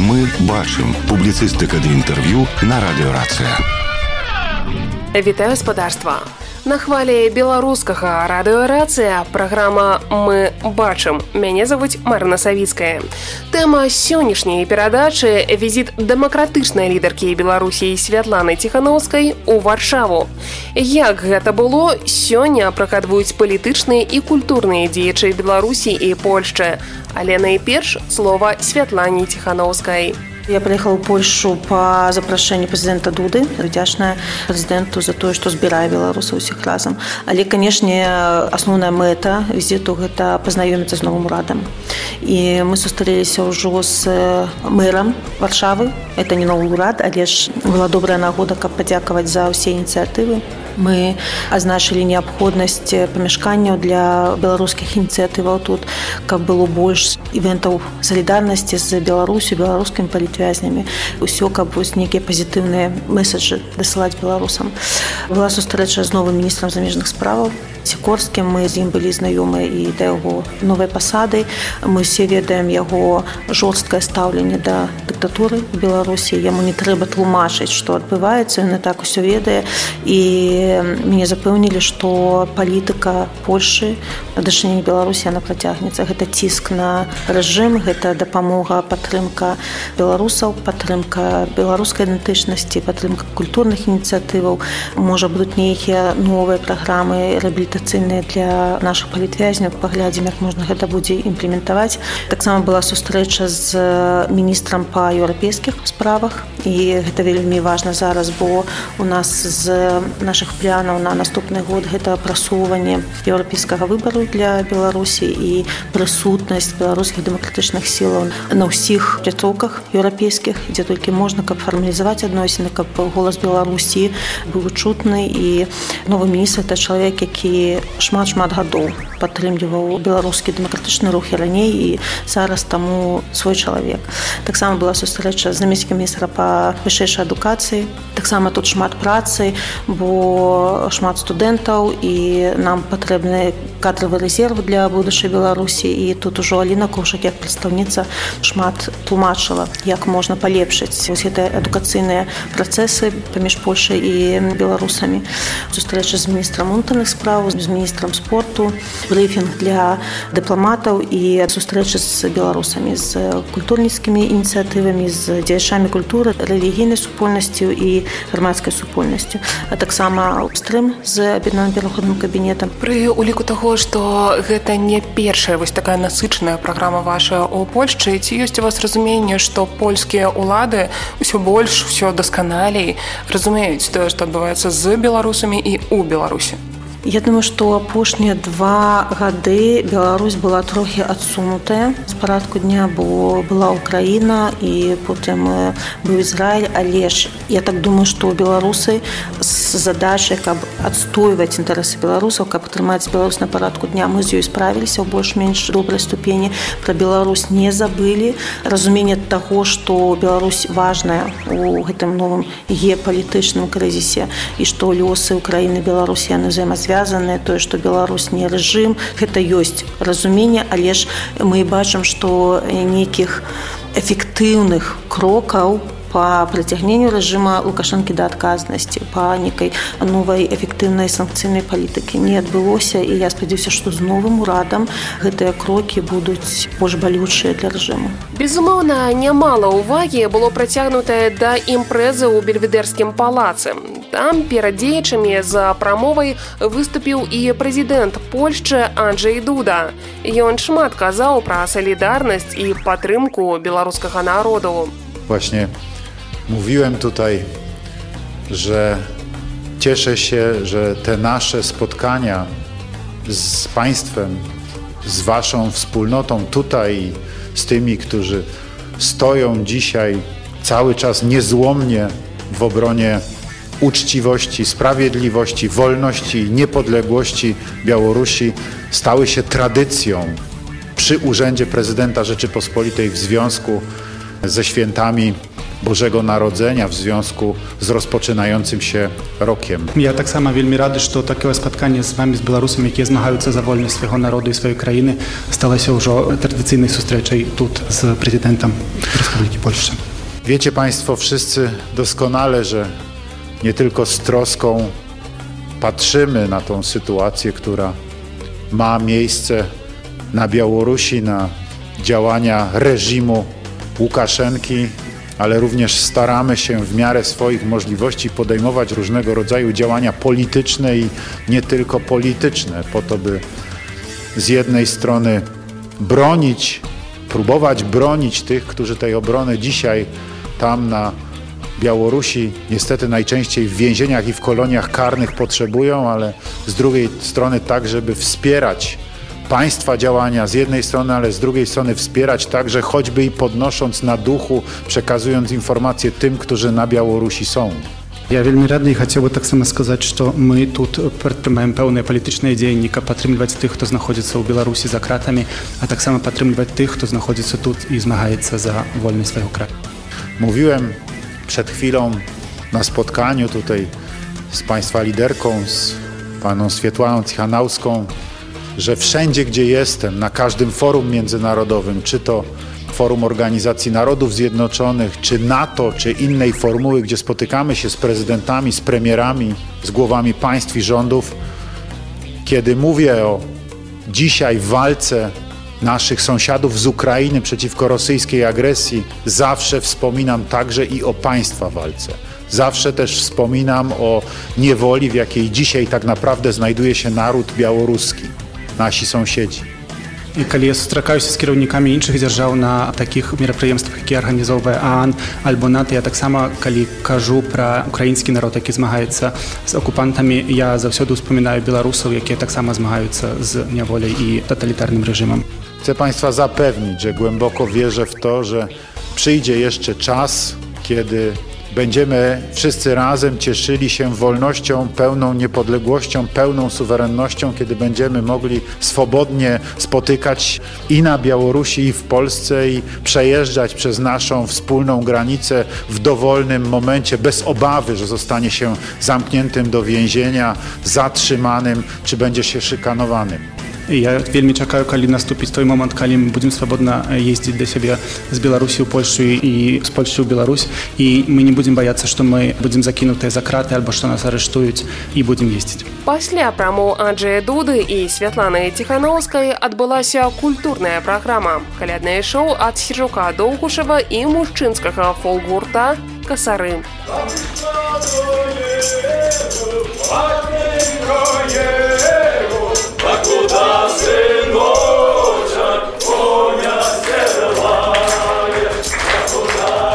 Мы бачым. Публіцыстыка ды інтэрв'ю на радыёрацыя. Вітаю спадарства. На хвалі беларускага радыёрацыя праграма «Мы бачым». Мяне завуць Марына Савіцкая. Тэма сённяшняй перадачы – візіт дэмакратычнай лідаркі Беларусі Святланы Ціханаўскай у Варшаву. Як гэта было, сёння прагадваюць палітычныя і культурныя дзеячы Беларусі і Польшчы. Але найперш слова Святлане Ціханаўскай. Я приехала в Польшу по запрошению президента Дуды. Вдячна президенту за то, что збирае беларусаў усіх разом. Але, конечно, основная мэта визиту – это познакомиться с новым урадом. И мы сустрэліся ўжо с мэром Варшавы. Это не новый урад, але ж была добрая нагода, каб падзякаваць за ўсе ініцыятывы. Мы азначылі неабходнасць памяшканняў для беларускіх ініцыятываў тут, каб было больш івентаў салідарнасці з Беларусю, беларускімі палітвязнямі. Усё, каб вось нейкія пазітыўныя месаджы дасылаць беларусам. Была сустрэча з новым міністрам замежных справаў Сікорскім. Мы з ім былі знаёмыя і да яго новай пасады. Мы ўсе ведаем яго жорсткае стаўленне да дыктатуры в Беларусі. Яму не трэба тлумачыць, што адбываецца, ён і так усё ведае. І мяне запэўнілі, што палітыка Польшы на дачыненні Беларусі яна працягнецца. Гэта ціск на рэжым, гэта дапамога, падтрымка беларусаў, падтрымка беларускай ідэнтычнасці, падтрымка культурных ініцыятываў. Можа, будуць нейкія новыя праграмы рэабілітацыйныя для нашых палітвязняў. Паглядзім, як можна гэта будзе імплементаваць. Таксама была сустрэча з міністрам па еўрапейскіх справах. І гэта вельмі важна зараз, бо у нас з нашых планаў на наступны год гэта прасоўванне еўрапейскага выбару для Беларусі і прысутнасць беларускіх дэмакратычных сілаў на ўсіх пляцоўках еўрапейскіх, дзе толькі можна, каб фармалізаваць адносіны, каб голас Беларусі быў чутны. І новы міністр – это чалавек, які шмат гадоў падтрымліваў беларускі дэмакратычны рух і раней, і зараз таму свой чалавек. Таксама была сустрэча з намеснікам міністра па вышэйшай адукацыі. Таксама тут шмат працы, бо шмат студэнтаў, і нам патрэбны кадравы рэзерв для будучай Беларусі. І тут ужо Аліна Кошак, як прадстаўніца, шмат тлумачыла, як можна палепшыць вось гэтыя адукацыйныя працэсы паміж Польшай і беларусамі. Сустрэча з міністрам унутраных спраў, з міністрам спорту, брыфінг для дыпламатаў і сустрэчы з беларусамі, з культурніцкімі ініцыятывамі, з дзеячамі культуры, рэлігійнай супольнасцю і грамадскай супольнасцю. А таксама стрым з аб'яднаным пераходным кабінетам. Пры уліку таго, што гэта не першая вось такая насычаная праграма ваша ў Польшчы, ці ёсць у вас разуменне, што польскія ўлады ўсё больш, ўсё дасканалей разумеюць тое, што адбываецца з беларусамі і ў Беларусі? Я думаю, што апошнія 2 гады Беларусь была трохі адсунутая з парадку дня, бо была Украіна і потым быў Ізраіль, але ж я так думаю, што беларусы з задачай, каб адстойваць інтарэсы беларусаў, каб трымаць Беларусь на парадку дня, мы з ёй справіліся ў больш-менш добрай ступені. Пра Беларусь не забылі. Разуменне таго, што Беларусь важная у гэтым новым геапалітычным крызісе і што лёсы Украіны і Беларусі яны взаимосвязаныя, тое, што Беларусь не рэжым, гэта ёсць разуменне, але ж мы бачым, што нейкіх эфектыўных крокаў по прыцягненню рэжыма Лукашэнкі да адказнасці, па нейкай новай эфектыўнай санкцыйнай палітыкі не адбылося, і я спадзяюся, што з новым урадам гэтыя крокі будуць больш балючыя для рэжыму. Безумоўна, нямала ўвагі было працягнутае да імпрэзы ў Бельведэрскім палацы. Там перад дзеячамі за прамовай выступіў і прэзідэнт Польшчы Анджэй Дуда. Ён шмат казаў пра салідарнасць і падтрымку беларускага народу. Właśnie mówiłem tutaj, że cieszę się, że te nasze spotkania z państwem, z waszą wspólnotą tutaj, z tymi, którzy stoją dzisiaj cały czas niezłomnie w obronie uczciwości, sprawiedliwości, wolności i niepodległości Białorusi, stały się tradycją przy Urzędzie Prezydenta Rzeczypospolitej w związku ze świętami Bożego Narodzenia w związku z rozpoczynającym się rokiem. Ja tak samo wielmi rady, że takie spotkanie z wami, z Białorusami, jakie zmagają za wolność swojego narodu i swojej krainy, stało się już tradycyjnej sustrzeczej tu z prezydentem Republiki Polski. Wiecie Państwo wszyscy doskonale, że nie tylko z troską patrzymy na tą sytuację, która ma miejsce na Białorusi, na działania reżimu Łukaszenki, ale również staramy się w miarę swoich możliwości podejmować różnego rodzaju działania polityczne i nie tylko polityczne, po to, by z jednej strony próbować bronić tych, którzy tej obrony dzisiaj tam na Białorusi niestety najczęściej w więzieniach i w koloniach karnych potrzebują, ale z drugiej strony tak, żeby wspierać państwa działania z jednej strony, ale z drugiej strony wspierać także choćby i podnosząc na duchu, przekazując informacje tym, którzy na Białorusi są. Ja wielmi rady i chciałbym tak samo сказать, że my tu podtrzymujemy pełne polityczne dzieje, podtrzymywać tych, kto znajduje się w Białorusi za kratami, a tak samo podtrzymywać tych, kto znajduje się tu i zmaga się za wolność swojego kraju. Mówiłem przed chwilą na spotkaniu tutaj z Państwa liderką, z Paną Swietłaną Cichanowską, że wszędzie, gdzie jestem, na każdym forum międzynarodowym, czy to Forum Organizacji Narodów Zjednoczonych, czy NATO, czy innej formuły, gdzie spotykamy się z prezydentami, z premierami, z głowami państw i rządów, kiedy mówię o dzisiaj walce naszych sąsiadów z Ukrainy przeciwko rosyjskiej agresji, zawsze wspominam także i o państwa walce. Zawsze też wspominam o niewoli, w jakiej dzisiaj tak naprawdę znajduje się naród białoruski, nasi sąsiedzi. I kiedy ja spotykam się z kierownikami innych держав na takich мероприемствах, jakie organizuje OAN albo NATO, ja tak samo, kiedy кажу про ukraiński naród, jaki zmaga się z okupantami, ja zawsze wspominаю Białorusów, jakie tak samo zmagają się z niewolą i totalitarnym reżimem. Chcę Państwa zapewnić, że głęboko wierzę w to, że przyjdzie jeszcze czas, kiedy będziemy wszyscy razem cieszyli się wolnością, pełną niepodległością, pełną suwerennością, kiedy będziemy mogli swobodnie spotykać i na Białorusi, i w Polsce i przejeżdżać przez naszą wspólną granicę w dowolnym momencie, bez obawy, że zostanie się zamkniętym do więzienia, zatrzymanym, czy będzie się szykanowanym. Ja wielmi czekаю, kiedy nastąpi ten moment, kiedy będziemy swobodno jeździć do siebie z Białorusi w Polskę i z Polski w Białoruś i my nie będziemy bać się, że my będziemy zakinuti za kraty albo że nas aresztują i będziemy jeździć. Пасля прамоў Анджэя Дуды і Святланы Ціханаўскай адбылася культурная праграма. Каляднае шоу ад Сержука Доўгушева і мужчынскага фолк-гурта «Касары». Куда сыночек коня стерває, куда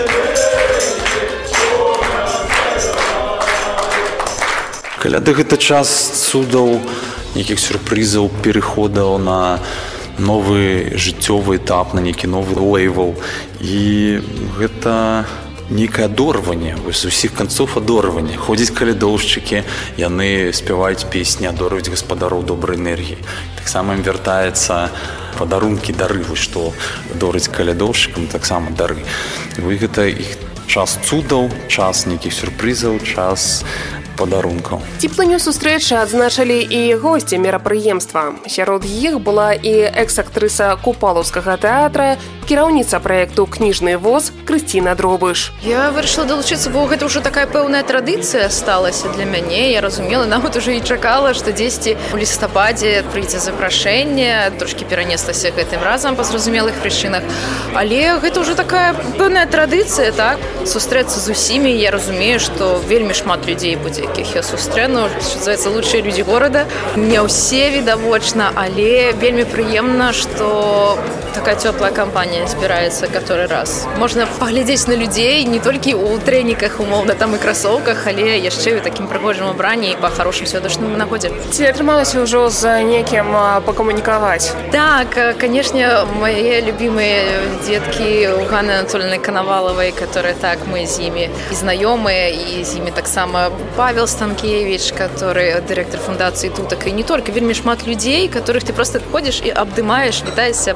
Каляды гэта час цудаў, нейкіх сюрпрызаў, пераходаў на новы жыццёвы этап, на нейкі новы лейвел. І гэта некае адорванне, з усіх канцоў адорванне. Ходзяць калядоўшчыкі, яны спяваюць песні, адорваюць гаспадароў добрай энергіі. Таксама ім вяртаецца падарункі, дары, што адорваюць калядоўшчыкам, таксама дары. Гэта іх час цудаў, час нейкіх сюрпрызаў, час падарункаў. Цеплыню сустрэчы адзначылі і госці мерапрыемства. Сярод іх была і экс-актрыса Купалаўскага тэатра, кіраўніца праекту «Кніжны воз» Крысціна Дробыш. Я вырашыла далучыцца, бо гэта ўжо такая пэўная традыцыя сталася для мяне. Я разумела, нават уже і чакала, што дзесьці ў лістападзе прыйдзе запрашэнне, трошкі перанеслася гэтым разам па зразумелых прычынах. Але гэта ўжо такая пэўная традыцыя, так? Сустрэцца з усімі. Я разумею, што вельмі шмат людзей будзе, якіх я сустрэну, што называецца лучшыя людзі горада. Не ўсе відавочна, але вельмі прыемна, што такая цёплая кампанія збіраецца каторы раз. Можна паглядзець на людзей не толькі ў трэніках, умоўна, там і красоўках, але яшчэ і ў такім прыгожым убранні і па харошым святочным нагодзе. Ці атрымалася ўжо з некім пакамунікаваць? Так, канешне, мае любімыя дзеткі у Ганны Анатольевны Коноваловой, которые так, мы з імі і знаёмыя, і з імі таксама Павел Станкевич, который директор фундации «Тутак», и не только, вельми шмат людей, которых ты просто ходишь и обдымаешь, вітаешься, обдымаешь,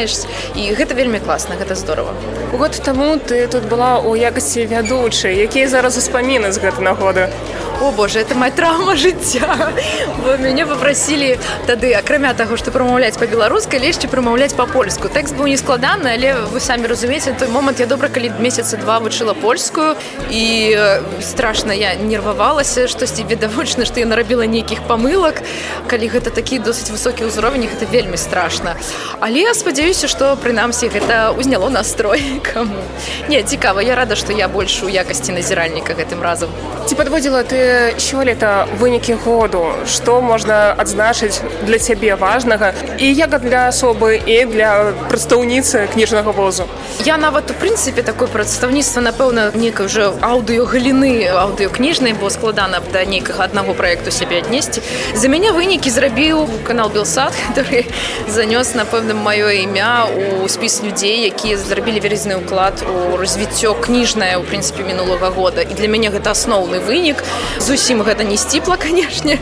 знаеш, і гэта вельмі класна, гэта здорово. Год таму ты тут была ў якасці вядучай. Якія зараз успаміны з гэтай нагоды? О, боже, это моя траўма жыцця. Бо мяне папрасілі тады, акрамя таго, што прамаўляць па-беларуску, легче прамаўляць па-польску. Тэкст быў не складаны, але вы самі разумееце, той момант я добра, калі месяца 2 вучыла польскую, і страшна я нервавалася, штосьці відавочна, што я нарабіла нейкіх памылак. Калі гэта такі досыць высокі ўзровень, гэта вельмі страшна. Але я спадзяюся, што прынамсі гэта ўзняло настрой каму. Не, цікава, я рада, што я больш у якасці назіральніка гэтым разам. Ці падводзіла ты сёлета вынікі году? Што можна адзначыць для цябе важнага і як для асобы, і для прадстаўніцы кніжнага возу? Я нават, у прынцыпе, такое прадстаўніцтва, напэўна, нейкай уже аўдыёгаліны, аўдыёкніжнай, бо складана да нейкага аднаго праекту сябе аднесці. За мяне вынікі зрабіў канал Белсат, который занёс, напэўна, маё імя у спіс людзей, якія зрабілі вялізны ўклад у развіццё кніжнае, у прынцыпе, мінулага года. І для мяне гэта асноўны вынік. Зусім гэта не сціпла, канешне,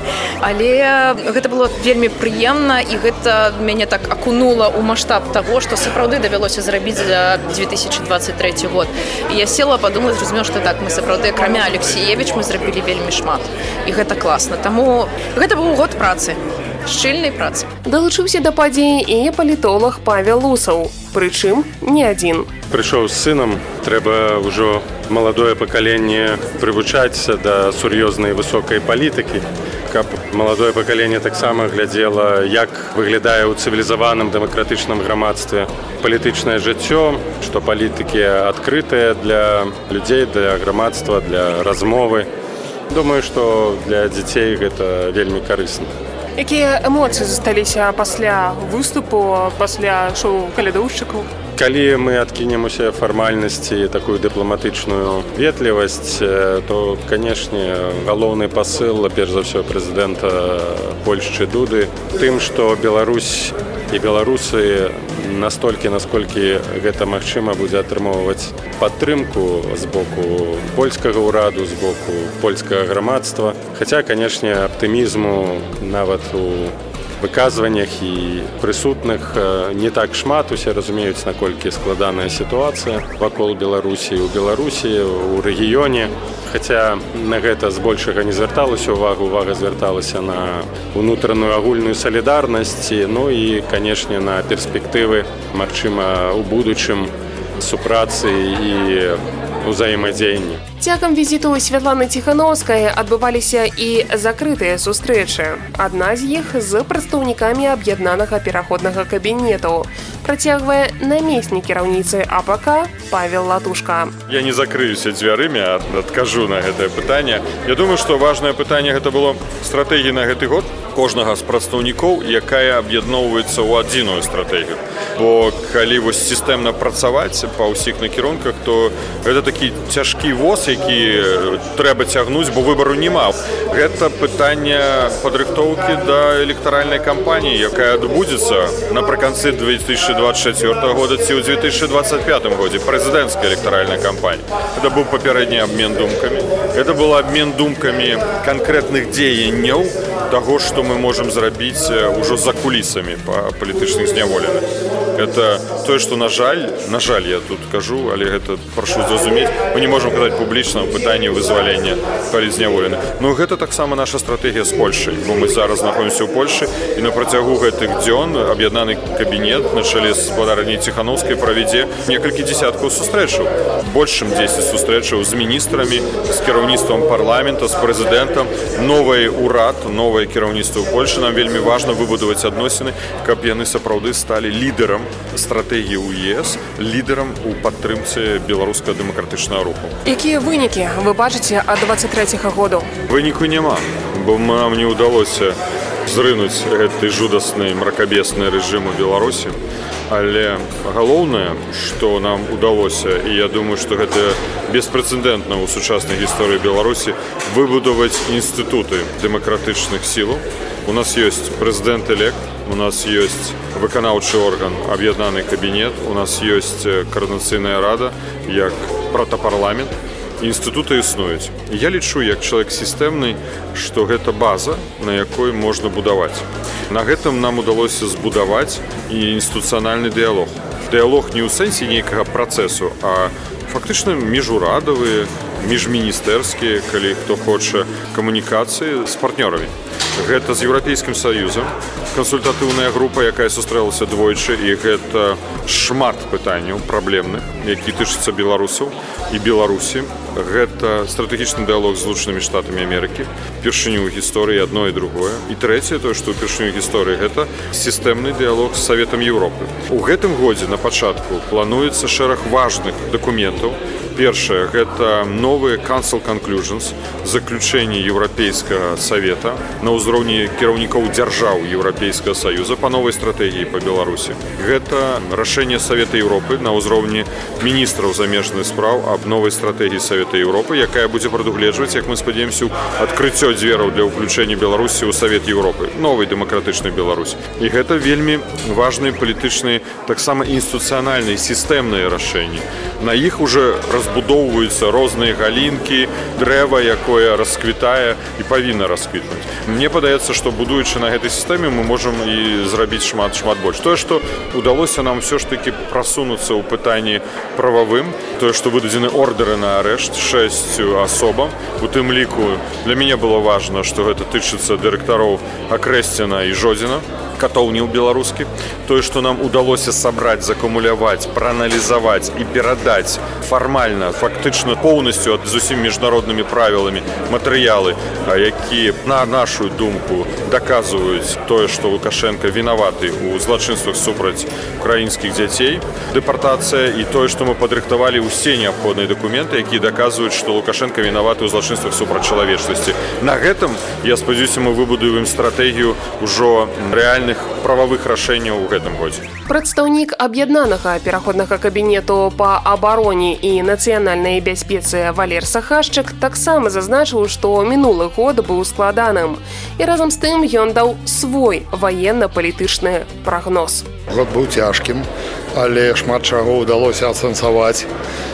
але гэта было вельмі прыемна, і гэта мяне так акунула ў маштаб таго, што сапраўды давялося зрабіць за 2023 год. І я села, падумала, зразумела, што так, мы сапраўды, акрамя Алексеевич, мы зрабілі вельмі шмат. І гэта класна. Таму гэта быў год працы, шчыльнай працы. Далучыўся да падзеі і палітолог Павел Усаў, прычым не адзін. Прыйшоў з сынам, трэба ўжо маладое пакаленне прывучаць да сур'ёзнай высокай палітыкі, каб маладое пакаленне таксама глядзела, як выглядае ў цывілізаваным дэмакратычным грамадстве палітычнае жыццё, што палітыкі адкрытыя для людзей, для грамадства, для размовы. Думаю, што для дзяцей гэта вельмі карысна. Якія эмоцыі засталіся пасля выступу, пасля шоу калядоўшчыкаў? Калі мы адкінем усе фармальнасці, такую дыпламатычную ветлівасць, то, канешне, галоўны пасыл, перш за ўсё, прэзідэнта Польшчы Дуды, тым, што Беларусь і беларусы настолькі, насколькі гэта магчыма, будзе атрымоўваць падтрымку з боку польскага ўраду, з боку польскага грамадства. Хаця, канешне, аптымізму нават у выказваннях і прысутных не так шмат. Усе разумеюць, наколькі складаная сітуацыя вакол Беларусі, у Беларусі, у рэгіёне. Хаця на гэта збольшага не звярталася ўвагу, увага звярталася на ўнутраную агульную салідарнасць, ну і, канешне, на перспектывы, магчыма, у будучым супрацы і ўзаемадзеянні. Цягам візіту Святланы Ціхановскай адбываліся і закрытыя сустрэчы. Адна з іх з прадстаўнікамі аб'яднанага пераходнага кабінету. Працягвае намеснік кіраўніцы АПК Павел Латушка. Я не закрыюся дзвярымі, а адкажу на гэтае пытанне. Я думаю, што важнае пытанне гэта было стратэгія на гэты год кожнага з прадстаўнікоў, якая аб'ядноўваецца ў адзіную стратэгію. Бо калі вось сістэмна працаваць па ўсіх накірунках, то гэта такі цяжкі воз, які трэба цягнуць, бо выбару няма. Гэта пытанне падрыхтоўкі да электаральнай кампаніі, якая адбудзецца напрыканцы 2024 года ці ў 2025 годзе, прэзідэнцкая электаральная кампанія. Гэта быў папярэдні абмен думкамі. Гэта был абмен думкамі канкрэтных дзеянняў таго, што мы можам зрабіць ўжо за кулісамі па палітычных зняволеных. Это тое, што, на жаль, я тут кажу, але гэта прашу зразумець, мы не можам казаць публічна ў пытанні вызвалення палітзняволеных. Но гэта таксама наша стратэгія з Польшай, бо мы зараз знаходзімся ў Польшы, і на працягу гэтых дзён аб'яднаны кабінет на чале з спадарняй Ціхановскай правядзе некалькі дзесяткаў сустрэчаў. Больш чым 10 сустрэчаў з міністрамі, з кіраўніцтвам парламента, з прэзідэнтам. Новы ўрад, новае кіраўніцтва ў Польшы. Нам вельмі важна выбудаваць адносіны, каб яны сапраўды сталі лідарам стратэгіі ў ЕС, лідарам у падтрымцы беларускага дэмакратычнага руху. Якія вынікі вы бачыце ад 23-го году? Выніку няма, бо нам не ўдалося зрынуць гэты жудасны мракабесны рэжым у Беларусі. Але галоўнае, што нам удалося, і я думаю, што гэта беспрэцэдэнтна ў сучаснай гісторыі Беларусі, выбудаваць інстытуты дэмакратычных сілаў. У нас ёсць прэзідэнт-элект, у нас ёсць выканаўчы орган, аб'яднаны кабінет, у нас ёсць коордынацыйная рада, як протапарламент. інстытуты існуюць. Я лічу, як чалавек сістэмны, што гэта база, на якой можна будаваць. На гэтым нам удалося збудаваць і інстытуцыянальны дыялог. Дыялог не ў сэнсе нейкага працэсу, а фактычна міжурадавыя, міжміністэрскія, калі хто хоча, камунікацыі з партнёрамі. Гэта з Еўрапейскім Саюзам, кансультатыўная група, якая сустрэлася двойчы, і гэта шмат пытанняў праблемных, які тычацца беларусаў і Беларусі. Гэта стратэгічны дыялог з Злучанымі Штатамі Амерыкі, упершыню ў гісторыі адно і другое. І трэцяе, тое, што ўпершыню ў гісторыі, гэта сістэмны дыялог з Саветам Еўропы. У гэтым годзе на пачатку плануецца шэраг важных дакументаў. Першае, гэта новыя Council Conclusions, заключэнні Еўрапейскага Савета на ўзроўні кіраўнікоў дзяржаў Еўрапейскага Саюза па новай стратэгіі па Беларусі. Гэта рашэнне Савета Еўропы на ўзроўні міністраў замежных спраў аб новай стратэгіі Савета Еўропы, якая будзе прадугледжваць, як мы спадзяемся, адкрыццё дзвераў для ўключэння Беларусі ў Савет Еўропы, новай дэмакратычнай Беларусі. І гэта вельмі важныя палітычныя, таксама інстытуцыянальныя, сістэмныя рашэнні. На іх уже разбудоўваюцца розныя галінкі, дрэва, якое расквітае і павінна расквітнуць. Мне падаецца, што будуючы на гэтай сістэме, мы можам і зрабіць шмат больш. Тое, што удалося нам ўсё ж такі прасунуцца ў пытанні прававым, тое, што выдадзены ордэры на арэшт 6 асобам, у тым ліку для мяне было важна, што гэта тычыцца дырэктароў Акрэсціна і Жодзіна, катоўні ў беларускі. Тое, што нам удалося сабраць, закумуляваць, прааналізаваць і перадаць фармальна, фактычна поўнасцю з усім міжнароднымі правіламі матэрыялы, якія, на нашу думку, даказваюць тое, што Лукашенко вінаваты ў злачынствах супраць украінскіх дзяцей, дэпартацыя, і тое, што мы падрыхтавалі ўсе неабходныя дакументы, якія даказваюць, што Лукашенко вінаваты ў злачынствах супраць чалавечнасці. На гэтым, я спадзяюся, мы выбудуем стратэгію ўжо рэальна прававых рашэнняў у гэтым годзе. Прадстаўнік аб'яднанага пераходнага кабінету па абароне і нацыянальнай бяспецы Валер Сахашчык таксама зазначыў, што мінулы год быў складаным. І разам з тым ён даў свой ваенна-палітычны прагноз. Год быў цяжкім, але шмат чаго ўдалося ацэнсаваць.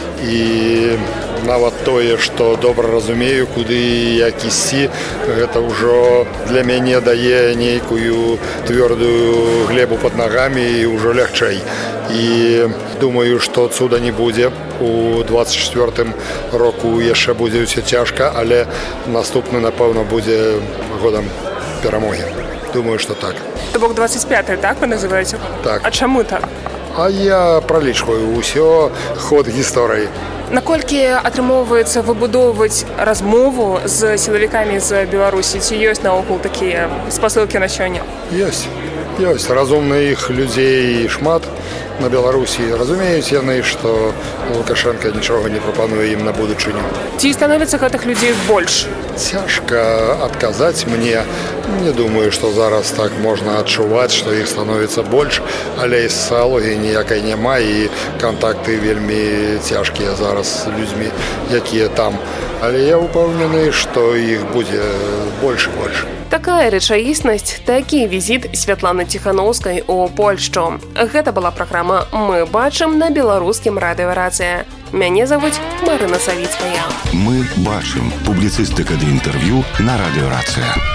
І нават тое, што добра разумею, куды як ісці, гэта ўжо для мяне дае нейкую твёрдую глебу пад нагамі і ўжо лягчэй. І думаю, што цуда не будзе. У 24-м року яшчэ будзе ўсё цяжка, але наступны, напэўна, будзе годам перамогі. Думаю, што так. То бок 25-й, так вы называеце? Так. А чаму так? А я пралічваю ўсё ход гісторыі. Наколькі атрымоўваецца выбудоўваць размову з сілавікамі з Беларусі? Ці ёсць наогул такія спасылкі на сёння? Ёсць. Разумных людзей шмат на Беларусі. Разумеюць яны, што Лукашенко нічога не прапануе ім на будучыню. Ці становіцца гэтых людзей больш? Цяжка адказаць мне. Не думаю, што зараз так можна адчуваць, што іх становіцца больш, але і сацыялогіі ніякай няма, і кантакты вельмі цяжкія зараз з людзьмі, якія там. Але я ўпэўнены, што іх будзе больш і больш. Такая рэчаіснасць, такі візіт Святланы Ціханаўскай у Польшчу. Гэта была праграма «Мы бачым» на беларускім радыё «Рацыя». Мяне завуць Марына Савіцкая. «Мы бачым» – публіцыстыка ды інтэрв'ю на радыё «Рацыя».